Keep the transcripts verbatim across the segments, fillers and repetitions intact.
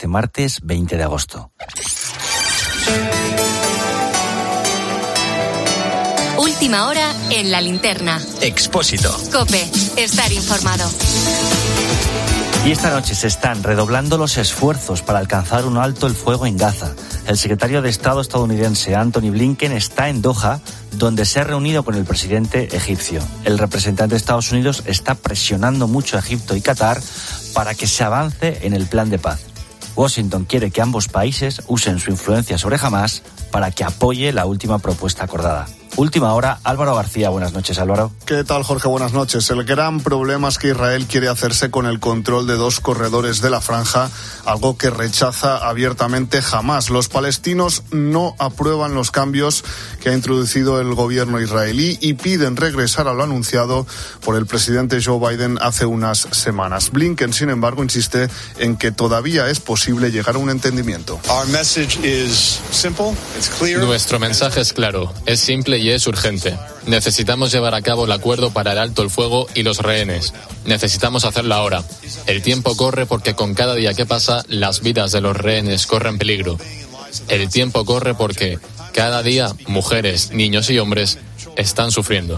este martes veinte de agosto. Última hora en La Linterna. Expósito. COPE. Estar informado. Y esta noche se están redoblando los esfuerzos para alcanzar un alto el fuego en Gaza. El secretario de Estado estadounidense Antony Blinken está en Doha, donde se ha reunido con el presidente egipcio. El representante de Estados Unidos está presionando mucho a Egipto y Qatar para que se avance en el plan de paz. Washington quiere que ambos países usen su influencia sobre Hamás para que apoye la última propuesta acordada. Última hora, Álvaro García. Buenas noches, Álvaro. ¿Qué tal, Jorge? Buenas noches. El gran problema es que Israel quiere hacerse con el control de dos corredores de la franja, algo que rechaza abiertamente Hamás. Los palestinos no aprueban los cambios que ha introducido el gobierno israelí y piden regresar a lo anunciado por el presidente Joe Biden hace unas semanas. Blinken, sin embargo, insiste en que todavía es posible llegar a un entendimiento. Nuestro mensaje es claro, es simple y y es urgente. Necesitamos llevar a cabo el acuerdo para el alto el fuego y los rehenes. Necesitamos hacerlo ahora. El tiempo corre porque con cada día que pasa, las vidas de los rehenes corren peligro. El tiempo corre porque cada día mujeres, niños y hombres están sufriendo.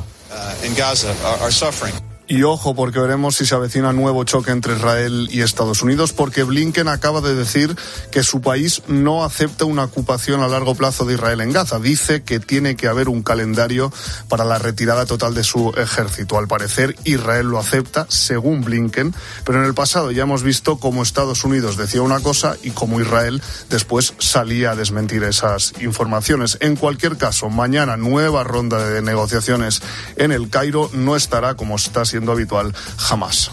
Y ojo, porque veremos si se avecina nuevo choque entre Israel y Estados Unidos, porque Blinken acaba de decir que su país no acepta una ocupación a largo plazo de Israel en Gaza. Dice que tiene que haber un calendario para la retirada total de su ejército. Al parecer, Israel lo acepta, según Blinken, pero en el pasado ya hemos visto cómo Estados Unidos decía una cosa y cómo Israel después salía a desmentir esas informaciones. En cualquier caso, mañana nueva ronda de negociaciones en el Cairo. No estará, como está siendo habitual, jamás.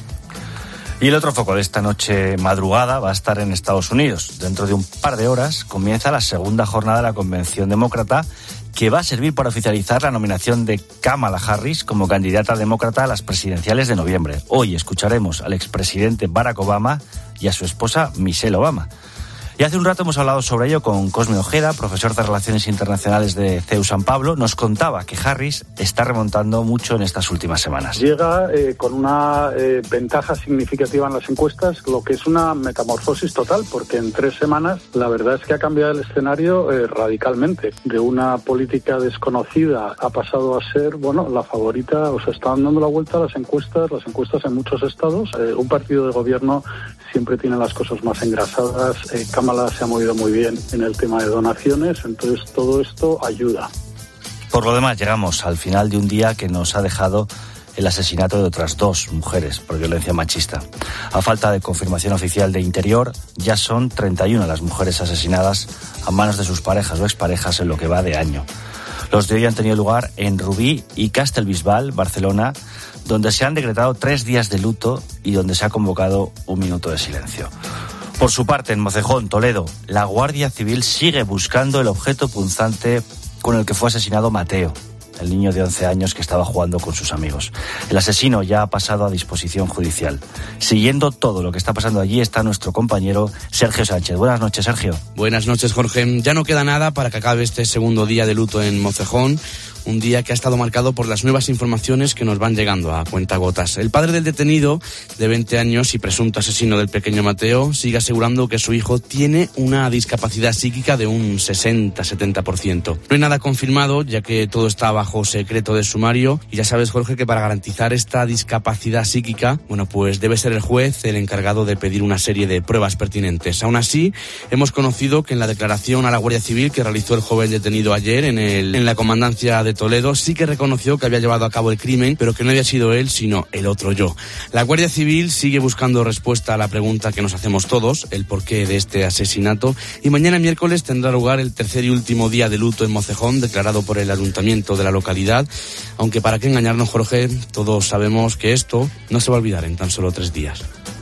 Y el otro foco de esta noche madrugada va a estar en Estados Unidos. Dentro de un par de horas comienza la segunda jornada de la Convención Demócrata, que va a servir para oficializar la nominación de Kamala Harris como candidata demócrata a las presidenciales de noviembre. Hoy escucharemos al expresidente Barack Obama y a su esposa Michelle Obama. Y hace un rato hemos hablado sobre ello con Cosme Ojeda, profesor de Relaciones Internacionales de C E U San Pablo. Nos contaba que Harris está remontando mucho en estas últimas semanas. Llega eh, con una eh, ventaja significativa en las encuestas, lo que es una metamorfosis total, porque en tres semanas la verdad es que ha cambiado el escenario eh, radicalmente. De una política desconocida ha pasado a ser, bueno, la favorita, o sea, están dando la vuelta a las encuestas, las encuestas en muchos estados. Eh, un partido de gobierno siempre tiene las cosas más engrasadas. Eh, Kamala se ha movido muy bien en el tema de donaciones, entonces todo esto ayuda. Por lo demás, llegamos al final de un día que nos ha dejado el asesinato de otras dos mujeres por violencia machista. A falta de confirmación oficial de Interior, ya son treinta y una las mujeres asesinadas a manos de sus parejas o exparejas en lo que va de año. Los de hoy han tenido lugar en Rubí y Castellbisbal, Barcelona, donde se han decretado tres días de luto y donde se ha convocado un minuto de silencio. Por su parte, en Mocejón, Toledo, la Guardia Civil sigue buscando el objeto punzante con el que fue asesinado Mateo, el niño de once años que estaba jugando con sus amigos. El asesino ya ha pasado a disposición judicial. Siguiendo todo lo que está pasando allí está nuestro compañero Sergio Sánchez. Buenas noches, Sergio. Buenas noches, Jorge. Ya no queda nada para que acabe este segundo día de luto en Mocejón. Un día que ha estado marcado por las nuevas informaciones que nos van llegando a cuentagotas. El padre del detenido, de veinte años y presunto asesino del pequeño Mateo, sigue asegurando que su hijo tiene una discapacidad psíquica de un sesenta a setenta por ciento. No hay nada confirmado, ya que todo está bajo secreto de sumario. Y ya sabes, Jorge, que para garantizar esta discapacidad psíquica, bueno, pues debe ser el juez el encargado de pedir una serie de pruebas pertinentes. Aún así, hemos conocido que en la declaración a la Guardia Civil que realizó el joven detenido ayer en, el, en la comandancia de Toledo, sí que reconoció que había llevado a cabo el crimen, pero que no había sido él, sino el otro yo. La Guardia Civil sigue buscando respuesta a la pregunta que nos hacemos todos, el porqué de este asesinato, y mañana miércoles tendrá lugar el tercer y último día de luto en Mocejón, declarado por el ayuntamiento de la localidad, aunque para qué engañarnos, Jorge, todos sabemos que esto no se va a olvidar en tan solo tres días.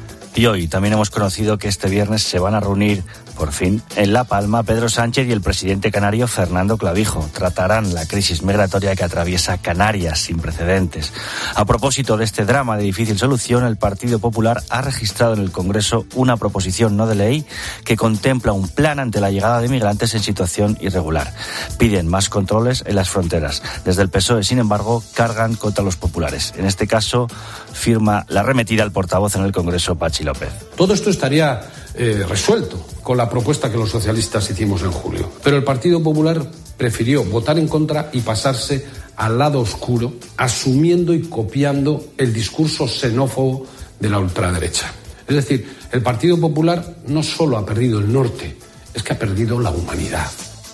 Y hoy también hemos conocido que este viernes se van a reunir, por fin, en La Palma, Pedro Sánchez y el presidente canario Fernando Clavijo. Tratarán la crisis migratoria que atraviesa Canarias sin precedentes. A propósito de este drama de difícil solución, el Partido Popular ha registrado en el Congreso una proposición no de ley que contempla un plan ante la llegada de migrantes en situación irregular. Piden más controles en las fronteras. Desde el P S O E, sin embargo, cargan contra los populares. En este caso, firma la arremetida al portavoz en el Congreso, Pachi Pachi López. Todo esto estaría eh, resuelto con la propuesta que los socialistas hicimos en julio. Pero el Partido Popular prefirió votar en contra y pasarse al lado oscuro, asumiendo y copiando el discurso xenófobo de la ultraderecha. Es decir, el Partido Popular no solo ha perdido el norte, es que ha perdido la humanidad.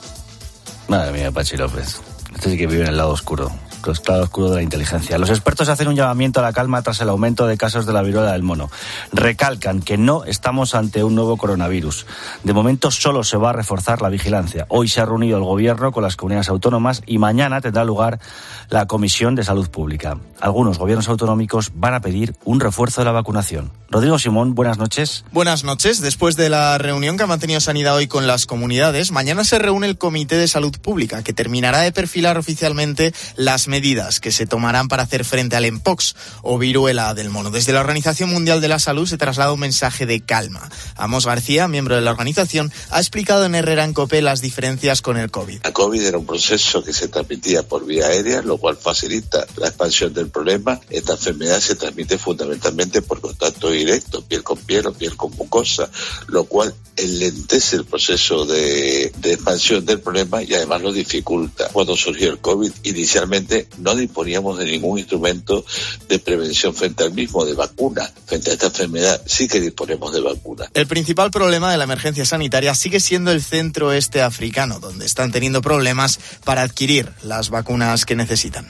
Madre mía, Pachi López. Este sí que vive en el lado oscuro. El lado oscuro de la inteligencia. Los expertos hacen un llamamiento a la calma tras el aumento de casos de la viruela del mono. Recalcan que no estamos ante un nuevo coronavirus. De momento solo se va a reforzar la vigilancia. Hoy se ha reunido el gobierno con las comunidades autónomas y mañana tendrá lugar la Comisión de Salud Pública. Algunos gobiernos autonómicos van a pedir un refuerzo de la vacunación. Rodrigo Simón, buenas noches. Buenas noches. Después de la reunión que ha mantenido Sanidad hoy con las comunidades, mañana se reúne el Comité de Salud Pública, que terminará de perfilar oficialmente las medidas que se tomarán para hacer frente al mpox o viruela del mono. Desde la Organización Mundial de la Salud se traslada un mensaje de calma. Amos García, miembro de la organización, ha explicado en Herrera en COPE las diferencias con el COVID. La COVID era un proceso que se transmitía por vía aérea, lo cual facilita la expansión del problema. Esta enfermedad se transmite fundamentalmente por contacto directo, piel con piel o piel con mucosa, lo cual enlentece el proceso de, de expansión del problema y además lo dificulta. Cuando surgió el COVID, inicialmente no disponíamos de ningún instrumento de prevención frente al mismo, de vacuna. Frente a esta enfermedad sí que disponemos de vacuna. El principal problema de la emergencia sanitaria sigue siendo el centro oeste africano, donde están teniendo problemas para adquirir las vacunas que necesitan.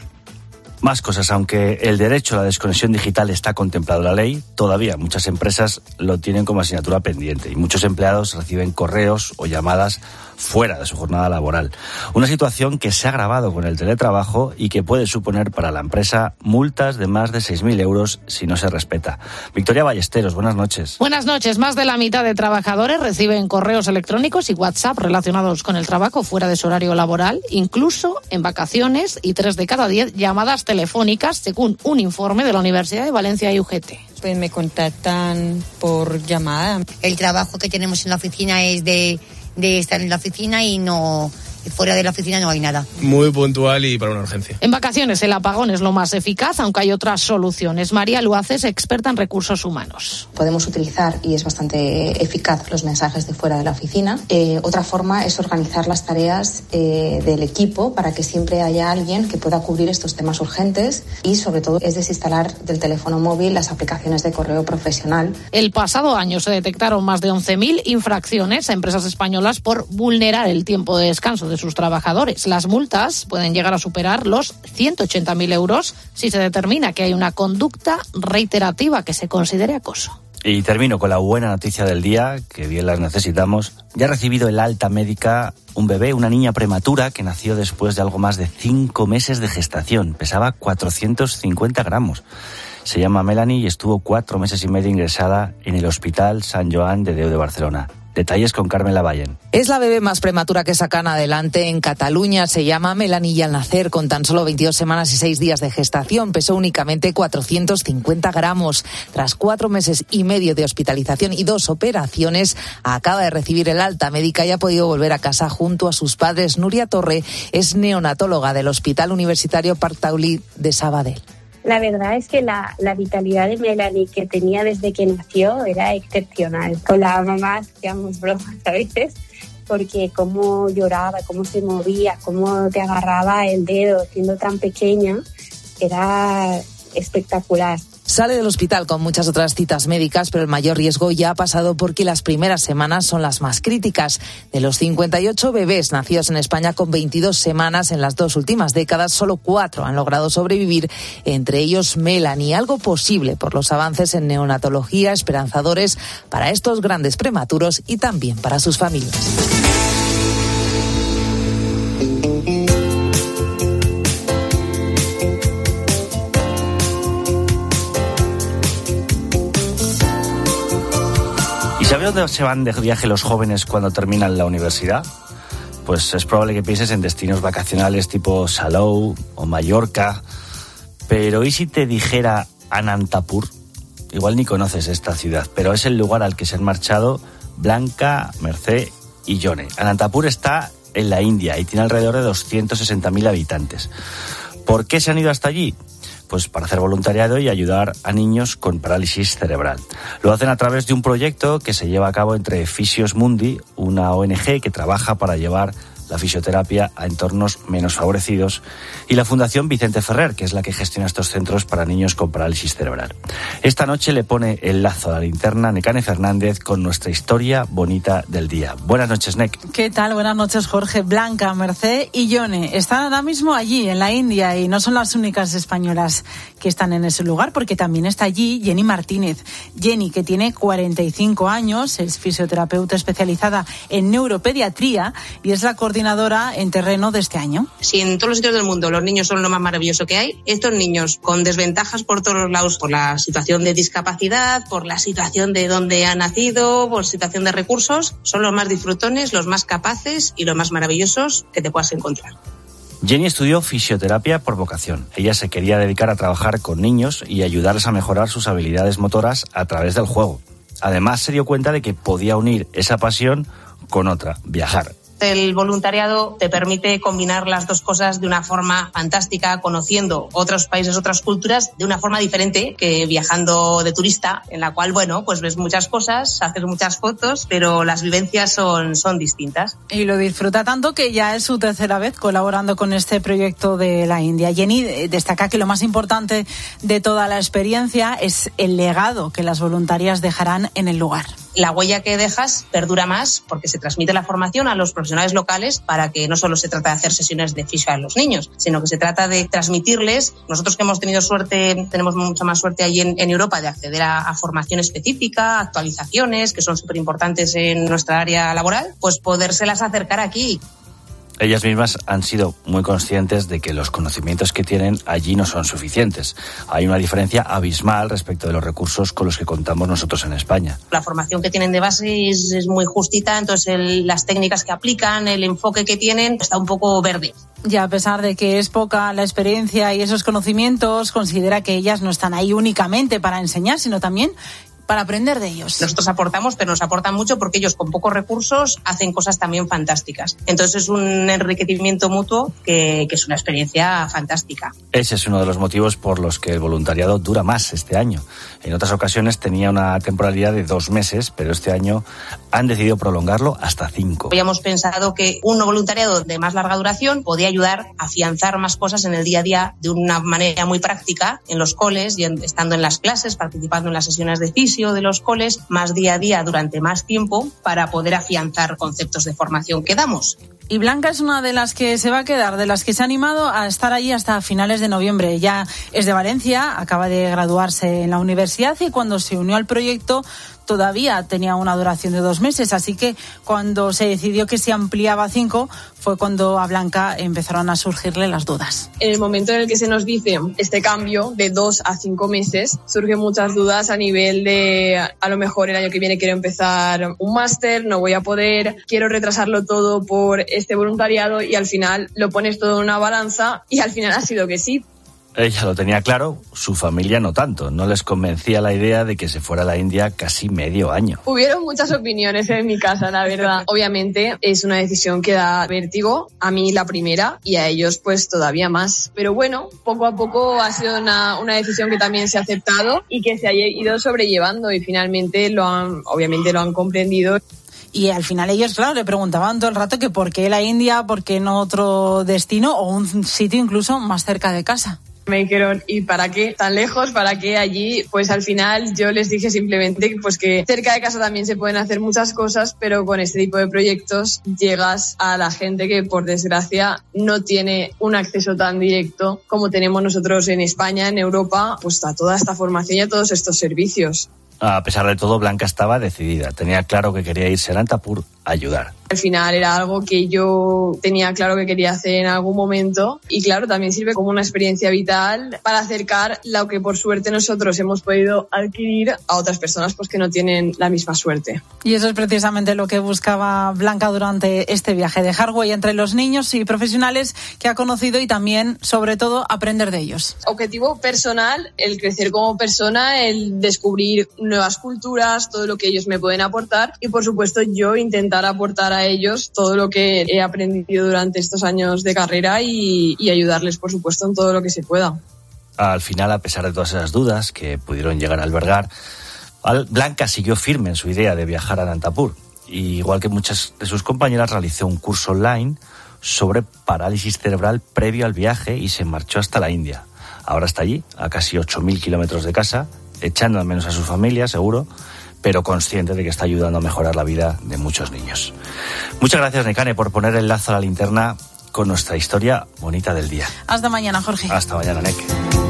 Más cosas, aunque el derecho a la desconexión digital está contemplado en la ley, todavía muchas empresas lo tienen como asignatura pendiente y muchos empleados reciben correos o llamadas fuera de su jornada laboral. Una situación que se ha agravado con el teletrabajo y que puede suponer para la empresa multas de más de seis mil euros si no se respeta. Victoria Ballesteros, buenas noches. Buenas noches. Más de la mitad de trabajadores reciben correos electrónicos y WhatsApp relacionados con el trabajo fuera de su horario laboral, incluso en vacaciones, y tres de cada diez llamadas telefónicas, según un informe de la Universidad de Valencia y U G T. Pues me contactan por llamada. El trabajo que tenemos en la oficina es de, de estar en la oficina y no... fuera de la oficina no hay nada. Muy puntual y para una urgencia. En vacaciones el apagón es lo más eficaz, aunque hay otras soluciones. María Luaces, experta en recursos humanos. Podemos utilizar, y es bastante eficaz, los mensajes de fuera de la oficina. Eh, otra forma es organizar las tareas eh, del equipo para que siempre haya alguien que pueda cubrir estos temas urgentes, y sobre todo es desinstalar del teléfono móvil las aplicaciones de correo profesional. El pasado año se detectaron más de once mil infracciones a empresas españolas por vulnerar el tiempo de descanso de sus trabajadores. Las multas pueden llegar a superar los ciento ochenta mil euros si se determina que hay una conducta reiterativa que se considere acoso. Y termino con la buena noticia del día, que bien las necesitamos. Ya ha recibido el alta médica un bebé, una niña prematura que nació después de algo más de cinco meses de gestación. Pesaba cuatrocientos cincuenta gramos. Se llama Melanie y estuvo cuatro meses y medio ingresada en el Hospital Sant Joan de Déu de Barcelona. Detalles con Carmen Lavallen. Es la bebé más prematura que sacan adelante en Cataluña. Se llama Melanie y al nacer, con tan solo veintidós semanas y seis días de gestación, pesó únicamente cuatrocientos cincuenta gramos. Tras cuatro meses y medio de hospitalización y dos operaciones, acaba de recibir el alta médica y ha podido volver a casa junto a sus padres. Nuria Torre es neonatóloga del Hospital Universitario Parc Taulí de Sabadell. La verdad es que la, la vitalidad de Melanie que tenía desde que nació era excepcional. Con la mamá hacíamos bromas a veces, porque cómo lloraba, cómo se movía, cómo te agarraba el dedo siendo tan pequeña, era espectacular. Sale del hospital con muchas otras citas médicas, pero el mayor riesgo ya ha pasado porque las primeras semanas son las más críticas. De los cincuenta y ocho bebés nacidos en España con veintidós semanas en las dos últimas décadas, solo cuatro han logrado sobrevivir, entre ellos Melanie. Algo posible por los avances en neonatología, esperanzadores para estos grandes prematuros y también para sus familias. ¿Sabes dónde se van de viaje los jóvenes cuando terminan la universidad? Pues es probable que pienses en destinos vacacionales tipo Salou o Mallorca. Pero ¿y si te dijera Anantapur? Igual ni conoces esta ciudad, pero es el lugar al que se han marchado Blanca, Mercé y Yone. Anantapur está en la India y tiene alrededor de doscientos sesenta mil habitantes. ¿Por qué se han ido hasta allí? pues para hacer voluntariado y ayudar a niños con parálisis cerebral. Lo hacen a través de un proyecto que se lleva a cabo entre Fisios Mundi, una O N G que trabaja para llevar la fisioterapia a entornos menos favorecidos, y la Fundación Vicente Ferrer, que es la que gestiona estos centros para niños con parálisis cerebral. Esta noche le pone el lazo a la linterna Nekane Fernández con nuestra historia bonita del día. Buenas noches, Nek. ¿Qué tal? Buenas noches, Jorge. Blanca, Mercé y Yone están ahora mismo allí, en la India, y no son las únicas españolas que están en ese lugar, porque también está allí Jenny Martínez. Jenny, que tiene cuarenta y cinco años, es fisioterapeuta especializada en neuropediatría y es la coordinadora en terreno de este año. Si en todos los sitios del mundo los niños son lo más maravilloso que hay, estos niños con desventajas por todos los lados, por la situación de discapacidad, por la situación de dónde han nacido, por situación de recursos, son los más disfrutones, los más capaces y los más maravillosos que te puedas encontrar. Jenny estudió fisioterapia por vocación. Ella se quería dedicar a trabajar con niños y ayudarles a mejorar sus habilidades motoras a través del juego. Además, se dio cuenta de que podía unir esa pasión con otra, viajar. El voluntariado te permite combinar las dos cosas de una forma fantástica, conociendo otros países, otras culturas, de una forma diferente que viajando de turista, en la cual, bueno, pues ves muchas cosas, haces muchas fotos, pero las vivencias son, son distintas. Y lo disfruta tanto que ya es su tercera vez colaborando con este proyecto de la India. Jenny destaca que lo más importante de toda la experiencia es el legado que las voluntarias dejarán en el lugar. La huella que dejas perdura más porque se transmite la formación a los profesionales locales para que no solo se trata de hacer sesiones de fisio a los niños, sino que se trata de transmitirles. Nosotros que hemos tenido suerte, tenemos mucha más suerte allí en, en Europa de acceder a, a formación específica, actualizaciones que son súper importantes en nuestra área laboral, pues podérselas acercar aquí. Ellas mismas han sido muy conscientes de que los conocimientos que tienen allí no son suficientes. Hay una diferencia abismal respecto de los recursos con los que contamos nosotros en España. La formación que tienen de base es, es muy justita, entonces el, las técnicas que aplican, el enfoque que tienen, está un poco verde. Y a pesar de que es poca la experiencia y esos conocimientos, considera que ellas no están ahí únicamente para enseñar, sino también para aprender de ellos. Nosotros aportamos, pero nos aportan mucho porque ellos con pocos recursos hacen cosas también fantásticas. Entonces es un enriquecimiento mutuo que, que es una experiencia fantástica. Ese es uno de los motivos por los que el voluntariado dura más este año. En otras ocasiones tenía una temporalidad de dos meses, pero este año han decidido prolongarlo hasta cinco. Habíamos pensado que un voluntariado de más larga duración podía ayudar a afianzar más cosas en el día a día de una manera muy práctica en los coles, y en, estando en las clases, participando en las sesiones de fisio de los coles, más día a día durante más tiempo, para poder afianzar conceptos de formación que damos. Y Blanca es una de las que se va a quedar, de las que se ha animado a estar allí hasta finales de noviembre. Ella es de Valencia, acaba de graduarse en la universidad y cuando se unió al proyecto todavía tenía una duración de dos meses, así que cuando se decidió que se ampliaba a cinco fue cuando a Blanca empezaron a surgirle las dudas. En el momento en el que se nos dice este cambio de dos a cinco meses, surgen muchas dudas a nivel de a lo mejor el año que viene quiero empezar un máster, no voy a poder, quiero retrasarlo todo por este voluntariado, y al final lo pones todo en una balanza y al final ha sido que sí. Ella lo tenía claro, su familia no tanto. No les convencía la idea de que se fuera a la India casi medio año. Hubieron muchas opiniones en mi casa, la verdad. Obviamente es una decisión que da vértigo, a mí la primera y a ellos pues todavía más. Pero bueno, poco a poco ha sido una, una decisión que también se ha aceptado y que se ha ido sobrellevando, y finalmente lo han, obviamente lo han comprendido. Y al final ellos, claro, le preguntaban todo el rato que por qué la India, por qué no otro destino o un sitio incluso más cerca de casa. Me dijeron, ¿y para qué tan lejos? ¿Para qué allí? Pues al final yo les dije simplemente pues que cerca de casa también se pueden hacer muchas cosas, pero con este tipo de proyectos llegas a la gente que por desgracia no tiene un acceso tan directo como tenemos nosotros en España, en Europa, pues a toda esta formación y a todos estos servicios. A pesar de todo, Blanca estaba decidida. Tenía claro que quería irse a Anantapur a ayudar. Al final era algo que yo tenía claro que quería hacer en algún momento, y claro, también sirve como una experiencia vital para acercar lo que por suerte nosotros hemos podido adquirir a otras personas pues que no tienen la misma suerte. Y eso es precisamente lo que buscaba Blanca durante este viaje, dejar huella entre los niños y profesionales que ha conocido y también, sobre todo, aprender de ellos. Objetivo personal, el crecer como persona, el descubrir nuevas culturas, todo lo que ellos me pueden aportar, y por supuesto yo intentar aportar a ellos todo lo que he aprendido durante estos años de carrera y, y ayudarles por supuesto en todo lo que se pueda. Al final, a pesar de todas esas dudas que pudieron llegar a albergar, Blanca siguió firme en su idea de viajar a Anantapur. Y igual que muchas de sus compañeras, realizó un curso online sobre parálisis cerebral previo al viaje y se marchó hasta la India. Ahora está allí, a casi ocho mil kilómetros de casa, echando al menos a su familia, seguro, pero consciente de que está ayudando a mejorar la vida de muchos niños. Muchas gracias, Nekane, por poner el lazo a la linterna con nuestra historia bonita del día. Hasta mañana, Jorge. Hasta mañana, Nek.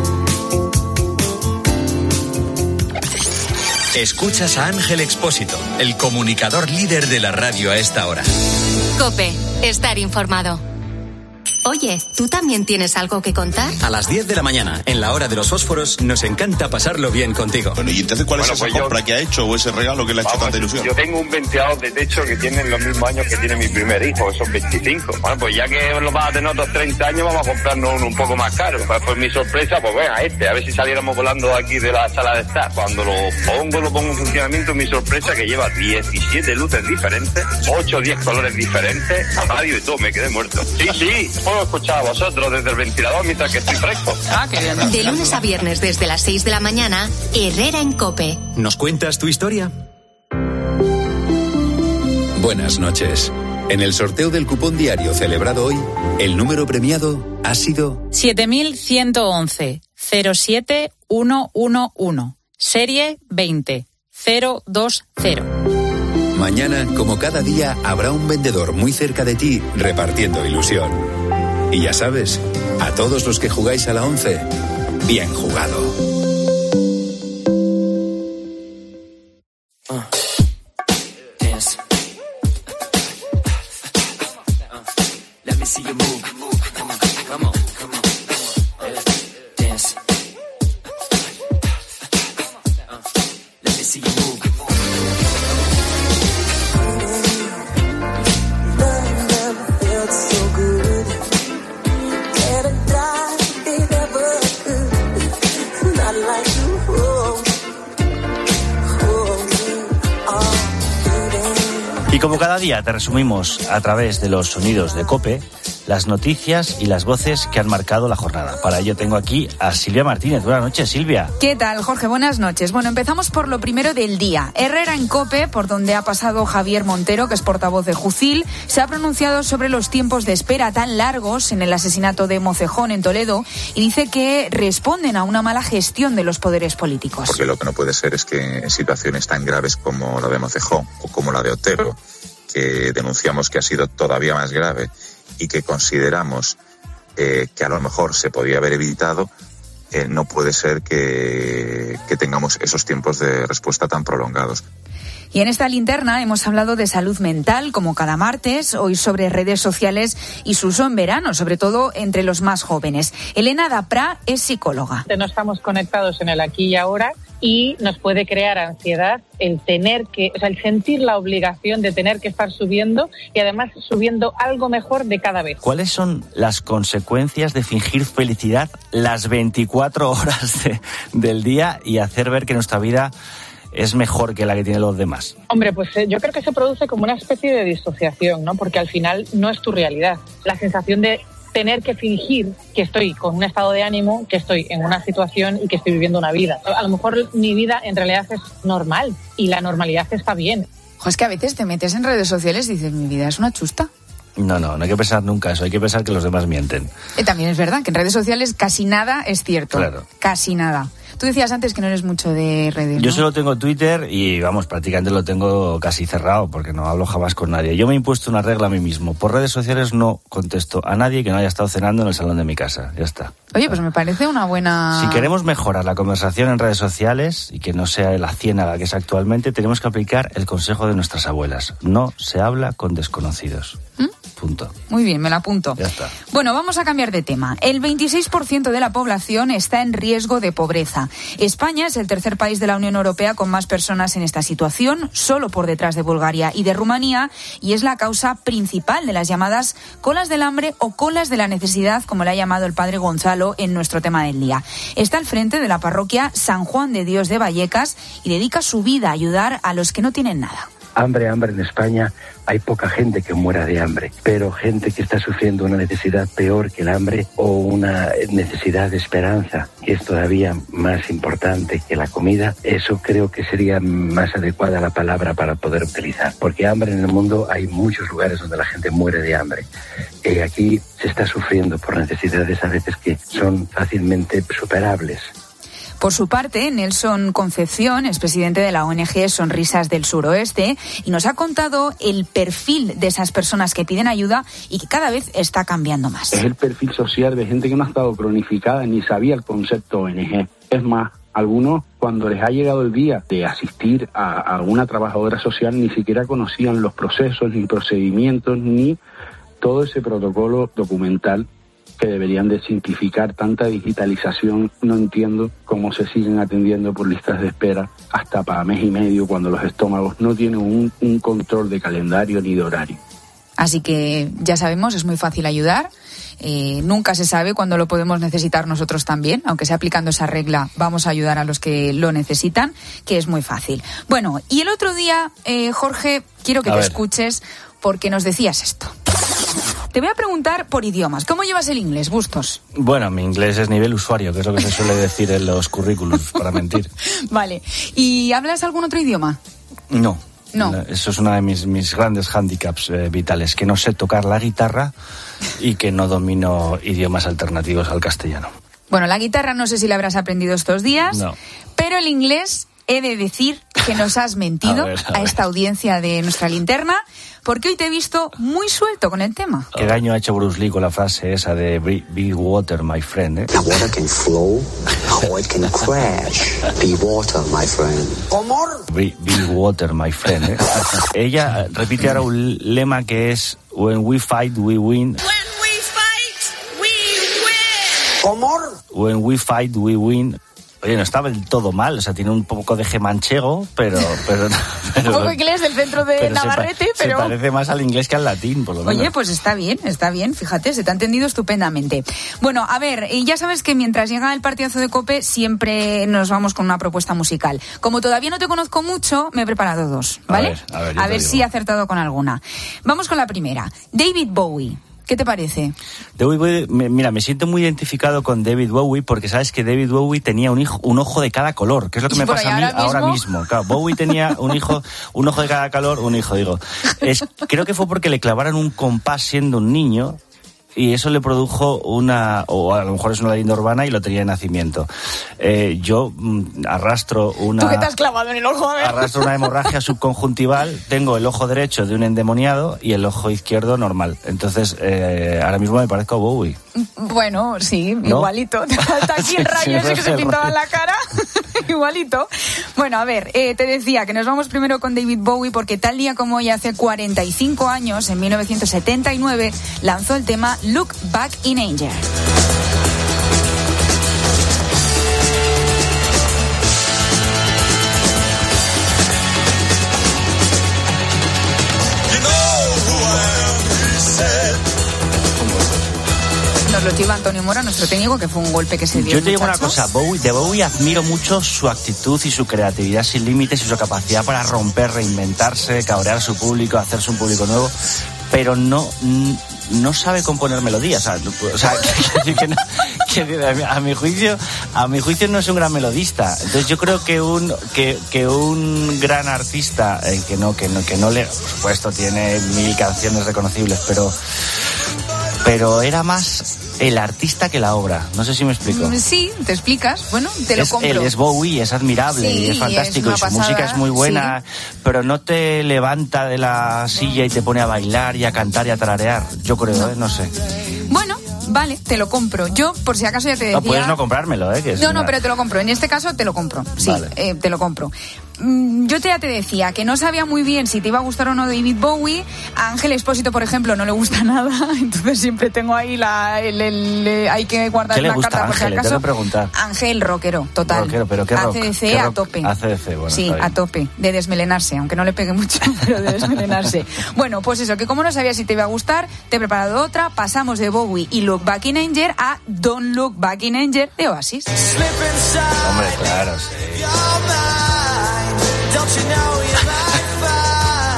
Escuchas a Ángel Expósito, el comunicador líder de la radio a esta hora. COPE, estar informado. Oye, ¿tú también tienes algo que contar? A las diez de la mañana, en la hora de los fósforos, nos encanta pasarlo bien contigo. Bueno, ¿y entonces cuál bueno, es esa pues compra yo... que ha hecho o ese regalo que le ha hecho tanta ilusión? Yo tengo un ventilador de techo que tiene los mismos años que tiene mi primer hijo, que son veinticinco. Bueno, pues ya que lo vas a tener otros treinta años, vamos a comprarnos uno un poco más caro. Pues, pues mi sorpresa, pues venga, este, a ver si saliéramos volando aquí de la sala de estar. Cuando lo pongo, lo pongo en funcionamiento, mi sorpresa que lleva diecisiete luces diferentes, ocho o diez colores diferentes, radio y todo, me quedé muerto. Sí, sí, puedo escuchar a vosotros desde el ventilador mientras que estoy fresco. Ah, qué bien. De lunes a viernes desde las seis de la mañana, Herrera en COPE. ¿Nos cuentas tu historia? Buenas noches. En el sorteo del cupón diario celebrado hoy, el número premiado ha sido siete mil ciento once cero siete uno uno uno, serie veinte cero dos cero. Mañana, como cada día, habrá un vendedor muy cerca de ti repartiendo ilusión. Y ya sabes, a todos los que jugáis a la once, bien jugado. Uh, dance. Uh, let me see you move. Come on, come on, come on. Uh, dance. Uh, let me see you move. Y como cada día te resumimos a través de los sonidos de COPE las noticias y las voces que han marcado la jornada. Para ello tengo aquí a Silvia Martínez. Buenas noches, Silvia. ¿Qué tal, Jorge? Buenas noches. Bueno, empezamos por lo primero del día. Herrera en COPE, por donde ha pasado Javier Montero, que es portavoz de Jucil, se ha pronunciado sobre los tiempos de espera tan largos en el asesinato de Mocejón en Toledo y dice que responden a una mala gestión de los poderes políticos. Porque lo que no puede ser es que en situaciones tan graves como la de Mocejón o como la de Otero, que denunciamos que ha sido todavía más grave y que consideramos eh, que a lo mejor se podía haber evitado, eh, no puede ser que, que tengamos esos tiempos de respuesta tan prolongados. Y en esta linterna hemos hablado de salud mental, como cada martes, hoy sobre redes sociales y su uso en verano, sobre todo entre los más jóvenes. Elena Daprá es psicóloga. No estamos conectados en el aquí y ahora y nos puede crear ansiedad el tener que, o sea, el sentir la obligación de tener que estar subiendo y además subiendo algo mejor de cada vez. ¿Cuáles son las consecuencias de fingir felicidad las veinticuatro horas de, del día y hacer ver que nuestra vida es mejor que la que tienen los demás? Hombre, pues eh, yo creo que se produce como una especie de disociación, ¿no? Porque al final no es tu realidad. La sensación de tener que fingir que estoy con un estado de ánimo, que estoy en una situación y que estoy viviendo una vida. A lo mejor mi vida en realidad es normal y la normalidad está bien. Jo, es que a veces te metes en redes sociales y dices, mi vida es una chusta. No, no, no hay que pensar nunca eso, hay que pensar que los demás mienten. Eh, también es verdad que en redes sociales casi nada es cierto. Claro. Casi nada. Tú decías antes que no eres mucho de redes, ¿no? Yo solo tengo Twitter y, vamos, prácticamente lo tengo casi cerrado porque no hablo jamás con nadie. Yo me he impuesto una regla a mí mismo. Por redes sociales no contesto a nadie que no haya estado cenando en el salón de mi casa. Ya está. Oye, pues me parece una buena... Si queremos mejorar la conversación en redes sociales y que no sea la ciénaga que es actualmente, tenemos que aplicar el consejo de nuestras abuelas. No se habla con desconocidos. ¿Mm? Punto. Muy bien, me la apunto. Ya está. Bueno, vamos a cambiar de tema. El veintiséis por ciento de la población está en riesgo de pobreza. España es el tercer país de la Unión Europea con más personas en esta situación, solo por detrás de Bulgaria y de Rumanía, y es la causa principal de las llamadas colas del hambre o colas de la necesidad, como le ha llamado el padre Gonzalo en nuestro tema del día. Está al frente de la parroquia San Juan de Dios de Vallecas y dedica su vida a ayudar a los que no tienen nada. Hambre, hambre en España, hay poca gente que muera de hambre, pero gente que está sufriendo una necesidad peor que el hambre o una necesidad de esperanza, que es todavía más importante que la comida, eso creo que sería más adecuada la palabra para poder utilizar, porque hambre en el mundo hay muchos lugares donde la gente muere de hambre. Eh, aquí se está sufriendo por necesidades a veces que son fácilmente superables. Por su parte, Nelson Concepción es presidente de la O N G Sonrisas del Suroeste y nos ha contado el perfil de esas personas que piden ayuda y que cada vez está cambiando más. Es el perfil social de gente que no ha estado cronificada ni sabía el concepto O N G. Es más, algunos, cuando les ha llegado el día de asistir a, a una trabajadora social, ni siquiera conocían los procesos, ni procedimientos, ni todo ese protocolo documental que deberían de simplificar. Tanta digitalización, no entiendo cómo se siguen atendiendo por listas de espera hasta para mes y medio cuando los estómagos no tienen un, un control de calendario ni de horario. Así que ya sabemos, es muy fácil ayudar. Eh, nunca se sabe cuándo lo podemos necesitar nosotros también, aunque sea aplicando esa regla, vamos a ayudar a los que lo necesitan, que es muy fácil. Bueno, y el otro día, eh, Jorge, quiero que a te ver. escuches porque nos decías esto. Te voy a preguntar por idiomas. ¿Cómo llevas el inglés, Bustos? Bueno, mi inglés es nivel usuario, que es lo que se suele decir en los currículums, para mentir. Vale. ¿Y hablas algún otro idioma? No. No. Eso es uno de mis, mis grandes hándicaps eh, vitales, que no sé tocar la guitarra y que no domino idiomas alternativos al castellano. Bueno, la guitarra no sé si la habrás aprendido estos días, No. pero el inglés he de decir que nos has mentido A ver, a a, ver. esta audiencia de nuestra linterna, porque hoy te he visto muy suelto con el tema. ¿Qué daño ha hecho Bruce Lee con la frase esa de Be, be water, my friend? ¿eh? The water can flow or it can crash. Be water, my friend. Be, be water, my friend. ¿eh? Ella repite ahora un lema que es When we fight, we win. When we fight, we win. Oye, no estaba del todo mal, o sea, tiene un poco de gemanchego, pero... pero, pero Un poco inglés del centro de pero Navarrete, se, pa- pero... se parece más al inglés que al latín, por lo menos. Oye, pues está bien, está bien, fíjate, se te ha entendido estupendamente. Bueno, a ver, y ya sabes que mientras llega el partidazo de COPE siempre nos vamos con una propuesta musical. Como todavía no te conozco mucho, me he preparado dos, ¿vale? A ver, a ver, yo a te ver digo. si he acertado con alguna. Vamos con la primera. David Bowie. ¿Qué te parece? David Bowie, me- mira, me siento muy identificado con David Bowie porque sabes que David Bowie tenía un hijo, un ojo de cada color, que es lo que ¿Y me por pasa a ahí mí ahora ahora mismo? mismo. Claro, Bowie tenía un hijo, un ojo de cada color, un hijo, digo. Es, creo que fue porque le clavaron un compás siendo un niño y eso le produjo una, o a lo mejor es una leyenda urbana y lo tenía de nacimiento. Eh, yo mm, arrastro una... ¿Tú qué te has clavado en el ojo? A ver. Arrastro una hemorragia subconjuntival, tengo el ojo derecho de un endemoniado y el ojo izquierdo normal. Entonces, eh, ahora mismo me parezco a Bowie. Bueno, sí, ¿No? igualito. Te falta aquí el rayo Sí, ese que sí, se el pintaba en rayo. la cara. Igualito. Bueno, a ver, eh, te decía que nos vamos primero con David Bowie porque tal día como hoy, hace cuarenta y cinco años, en mil novecientos setenta y nueve, lanzó el tema Look Back in Anger. Nos lo lleva Antonio Mora, nuestro técnico, que fue un golpe que se dio. Yo el te digo una muchacho. cosa, Bowie, de Bowie admiro mucho su actitud y su creatividad sin límites y su capacidad para romper, reinventarse, cabrear a su público, hacerse un público nuevo, pero no, no sabe componer melodías. O sea, no- o sea, que, que no- que a, mi, a mi juicio, a mi juicio no es un gran melodista. Entonces yo creo que un que, que un gran artista eh, que no que no que no le, por supuesto tiene mil canciones reconocibles, pero pero era más el artista que la obra. No sé si me explico. Mm, Sí, te explicas. Bueno, te lo Es- compro. Él es Bowie, es admirable Sí, y es es fantástico una y su pasada, música es muy buena, pero no te levanta de la silla y te pone a bailar y a cantar y a tararear. Yo creo, ¿eh? No sé. Bueno, vale, te lo compro. Yo, por si acaso ya te decía... No puedes no comprármelo, ¿eh? Que es No, no, una- pero te lo compro. En este caso te lo compro. Sí, Vale. eh, te lo compro. Mm, Yo te, ya te decía que no sabía muy bien si te iba a gustar o no David Bowie. A Ángel Expósito, por ejemplo, no le gusta nada. Entonces siempre tengo ahí la... El, el- eh, hay que guardar ¿Qué le una gusta carta a por si Ángel? Te acaso. voy a preguntar. Ángel rockero, total. Rockero, pero ¿qué rock? A C D C ¿Qué a rock? tope. A C D C, bueno, Sí, está bien. a tope. De desmelenarse, aunque no le pegue mucho, pero de desmelenarse. Bueno, pues eso, que como no sabía si te iba a gustar, te he preparado otra. Pasamos de Bowie y Look Back in Anger a Don't Look Back in Anger de Oasis. Hombre, claro, sí.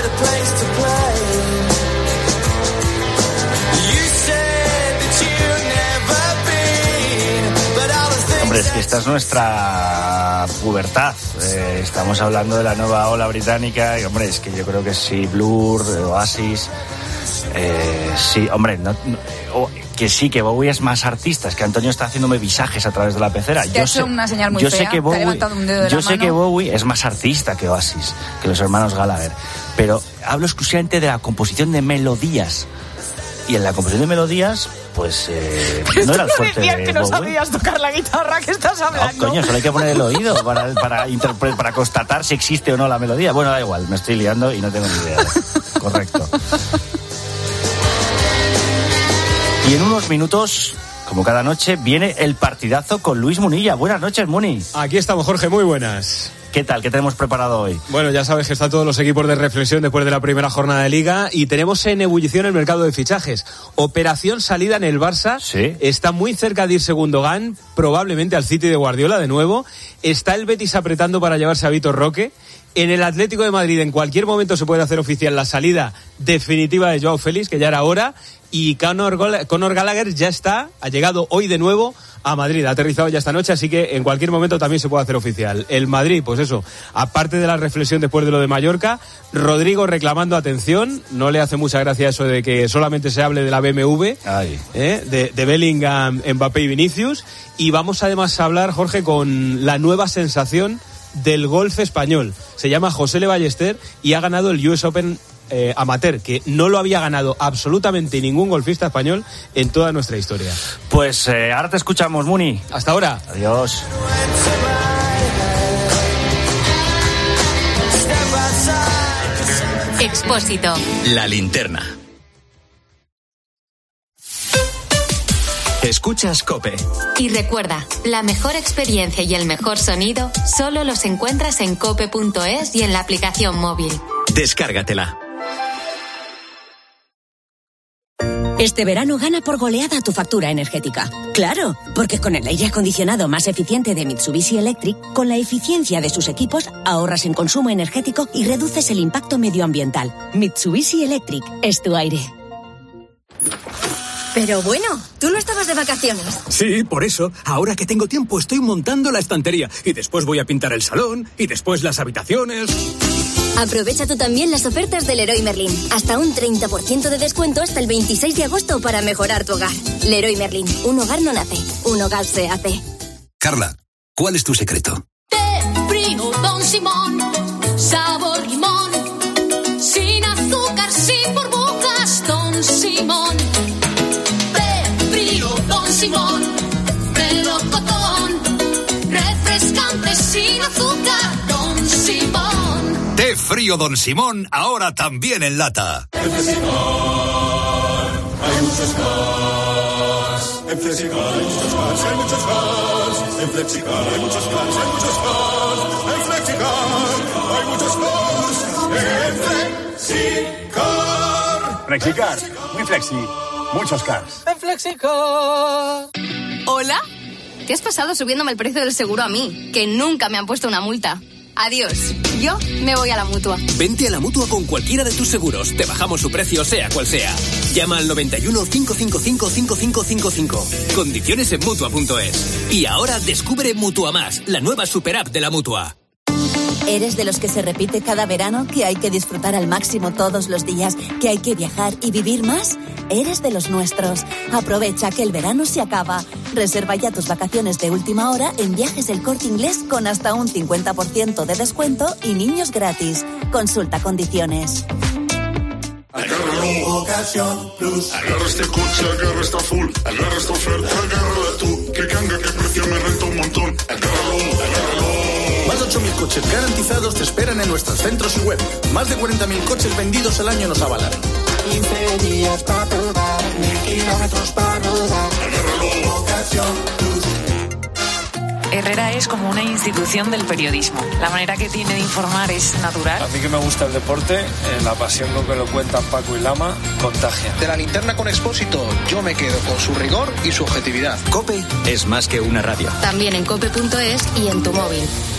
Hombre, es que esta es nuestra pubertad. Eh, estamos hablando de la nueva ola británica y, hombre, es que yo creo que sí, Blur, Oasis, eh, sí, hombre, no, no, oh, que sí, que Bowie es más artista. Es que Antonio está haciéndome visajes a través de la pecera. Te ha hecho una señal muy yo fea, sé que Bowie, te ha levantado un dedo de yo la sé mano. que Bowie es más artista que Oasis, que los hermanos Gallagher, pero hablo exclusivamente de la composición de melodías. Y en la composición de melodías, pues eh, no era el fuerte de que no Bowie. sabías tocar la guitarra, ¿qué estás hablando? No, coño, solo hay que poner el oído para, para, interpre- para constatar si existe o no la melodía. Bueno, da igual, me estoy liando y no tengo ni idea. Correcto. Y en unos minutos, como cada noche, viene el partidazo con Luis Munilla. Buenas noches, Muni. Aquí estamos, Jorge, muy buenas. ¿Qué tal? ¿Qué tenemos preparado hoy? Bueno, ya sabes que están todos los equipos de reflexión después de la primera jornada de Liga y tenemos en ebullición el mercado de fichajes. Operación salida en el Barça. Sí. Está muy cerca de ir Gundogan, probablemente al City de Guardiola de nuevo. Está el Betis apretando para llevarse a Vitor Roque. En el Atlético de Madrid en cualquier momento se puede hacer oficial la salida definitiva de Joao Félix, que ya era hora. Y Conor, Gol- Conor Gallagher ya está, ha llegado hoy de nuevo a Madrid, ha aterrizado ya esta noche, así que en cualquier momento también se puede hacer oficial. El Madrid, pues eso, aparte de la reflexión después de lo de Mallorca, Rodrigo reclamando atención, no le hace mucha gracia eso de que solamente se hable de la B M W, ¿eh? de, de Bellingham, Mbappé y Vinicius, y vamos además a hablar, Jorge, con la nueva sensación del golf español. Se llama José Le Ballester y ha ganado el U S Open Eh, amateur, que no lo había ganado absolutamente ningún golfista español en toda nuestra historia. Pues eh, ahora te escuchamos, Muni. Hasta ahora. Adiós. Expósito. La linterna. Escuchas COPE. Y recuerda, la mejor experiencia y el mejor sonido solo los encuentras en cope punto es y en la aplicación móvil. Descárgatela. Este verano gana por goleada tu factura energética. Claro, porque con el aire acondicionado más eficiente de Mitsubishi Electric, con la eficiencia de sus equipos, ahorras en consumo energético y reduces el impacto medioambiental. Mitsubishi Electric es tu aire. Pero bueno, tú no estabas de vacaciones. Sí, por eso, ahora que tengo tiempo estoy montando la estantería y después voy a pintar el salón y después las habitaciones. Aprovecha tú también las ofertas del Leroy Merlin. Hasta un treinta por ciento de descuento hasta el veintiséis de agosto para mejorar tu hogar. Leroy Merlin, un hogar no nace, un hogar se hace. Carla, ¿cuál es tu secreto? Té frío Don Simón, sabor limón, sin azúcar, sin burbujas, Don Simón. Té frío Don Simón, melocotón, refrescante, sin azúcar, Don Simón. Té frío Don Simón, ahora también en lata. En Flexicar hay muchos cars. En Flexicar hay muchos cars, hay muchos cars. En Flexicar hay muchos cars, hay muchos cars. En Flexicar hay muchos cars. En Flexicar. Flexicar, muy flexi, muchos cars. En Flexicar. ¿Hola? ¿Qué has pasado subiéndome el precio del seguro a mí? Que nunca me han puesto una multa. Adiós. Yo me voy a la Mutua. Vente a la Mutua con cualquiera de tus seguros. Te bajamos su precio, sea cual sea. Llama al noventa y uno, cinco cinco cinco, cinco cinco cinco cinco. Condiciones en Mutua punto es. Y ahora descubre Mutua Más, la nueva super app de la Mutua. ¿Eres de los que se repite cada verano, que hay que disfrutar al máximo todos los días, que hay que viajar y vivir más? Eres de los nuestros. Aprovecha que el verano se acaba. Reserva ya tus vacaciones de última hora en Viajes El Corte Inglés con hasta un cincuenta por ciento de descuento y niños gratis. Consulta condiciones. Agárralo, Ocasión Plus. Agarra este coche, agarra esta full. Agarra esta oferta, agárrala tú. Que canga, que precio me renta un montón. Agárralo, agárralo. Más de ocho mil coches garantizados te esperan en nuestros centros y web. Más de cuarenta mil coches vendidos al año nos avalan. quince días para probar, mil kilómetros para rodar. Agárralo, Ocasión Plus. Herrera es como una institución del periodismo. La manera que tiene de informar es natural. A mí que me gusta el deporte, eh, la pasión con que lo cuentan Paco y Lama contagia. De la linterna con Expósito, yo me quedo con su rigor y su objetividad. COPE es más que una radio. También en cope punto es y en tu móvil.